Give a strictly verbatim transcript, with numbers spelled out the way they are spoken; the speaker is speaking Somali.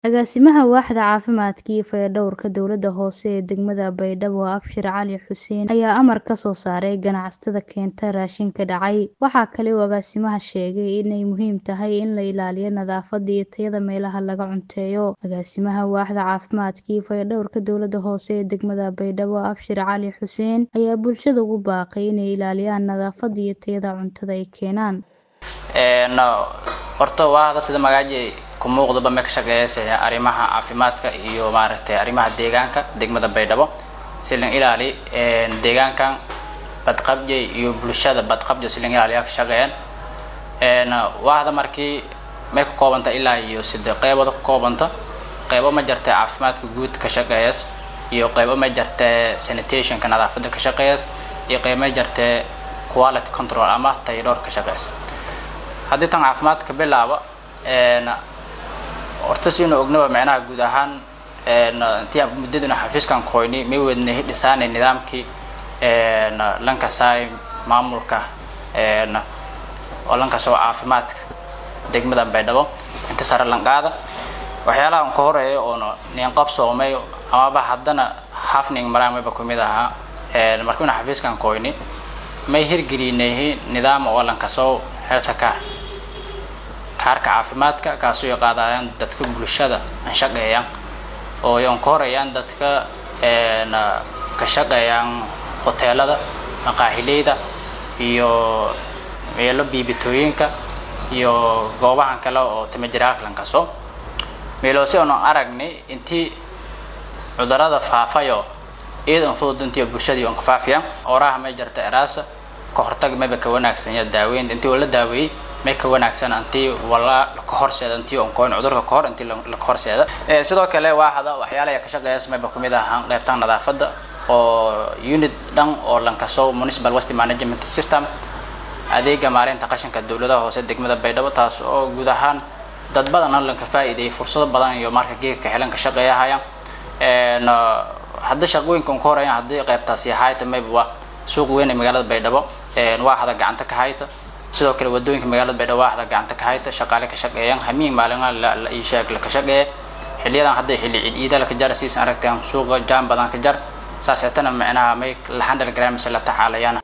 Agaasimaha Waaxda Caafimaadka iyo Fayadhowrka Dowladda Hoose ee degmada Baydhabo Abshir Cali Xuseen ayaa amar ka soo saaray ganacsatada keenta raashinka dhacay. Waxa kale oo agaasimaha sheegay in ay muhiim tahay in la ilaaliyo nadaafadda iyo tayada meelaha laga cunteeyo. Agaasimaha Waaxda Caafimaadka iyo Fayadhowrka Dowladda Hoose ee degmada Baydhabo Abshir Cali Xuseen ayaa bulshada ugu baaqay inay ilaaliyaan nadaafadda iyo tayada cuntada ay keenaan. Een horta waaxda sida magaaji ku muuqdo bama ka shaqeeyay arrimaha caafimaadka iyo maaragtay arrimaha deegaanka degmada Baydhabo si la ilaaliyo een deegaankan badqabje iyo bulshada badqabje si la ilaaliyo ka shaqeeyaan. Een waaxda markii ma ka koobanta ilaa iyo saddex qaybood ka koobanta qaybo ma jirta caafimaadka guud ka shaqeeyas iyo qaybo ma jirta sanitation ka nadaafadda ka shaqeeyas iyo qaybo ma jirta quality control ama tayadoor ka shaqeeyas. haddii tan caafimaadka bilaabo een horta si inuu ognaado macnaha guud ahaan een intii muddaduna xafiiskan qoyni ma wadnay dhisaanay nidaamkii een lanka saay maamulka een oo lanka soo caafimaadka degmada Baydhabo inta sare lan qaada waxyaalaha aan ka horeeyo oo neen qabsoomay ama ba haddana xafning maraamay ba kumid aha een markii xafiiskan qoyni may hirgelinay nidaam oo lanka soo xirta kaarka caafimaadka kaasoo ay qaadayaan dadka bulshada aan shaqeeyaan oo ay korayaan dadka een ka shaqeeyaan hoteelada maqaahileeda iyo meelo biibitooyinka iyo goobahan kale oo tamajiraak lan kaso meelo si aan aragnay intii cudurada faafayo iidan fududintii bulshada oo ka faafiyaan oraha ma jirta eraasa ka hortag ma ka wanaagsan ya daaweyn intii wala daaweey ma ka wanaagsan antii wala ka horseeda intii oo qoyn cudurka ka hor intii la ka horseeda ee sidoo kale waaxda waxyaalaha ka shaqeeyay ma ku mid ah qaybtan nadaafadda oo unit dhan oo lanka soo municipal waste management system adeega maareynta qashinka dawladda hoose degmada Baydhabo taas oo guud ahaan dad badan lanka faa'iiday fursado badan iyo marka geedka helan ka shaqeeyahayaan een hadda shaqooyinkan ka horayaan hadii qaybtaasi hay'ad mayba suuq weyn ee magaalada Baydhabo een waaxda gacanta ka hay'ad sidoo kale wadooyinka magaalada Baydhabo waaxda gacanta ka hay'ad shaqaale ka shaqeeyaan hamiin maalinga la ii sheeg la ka shaqeeyay xilliyadan hadda xilli ciid la ka jar siisan aragtaan suuqa jaan badan ka jar saasatana macnaha may la handle gram la tacaalayaan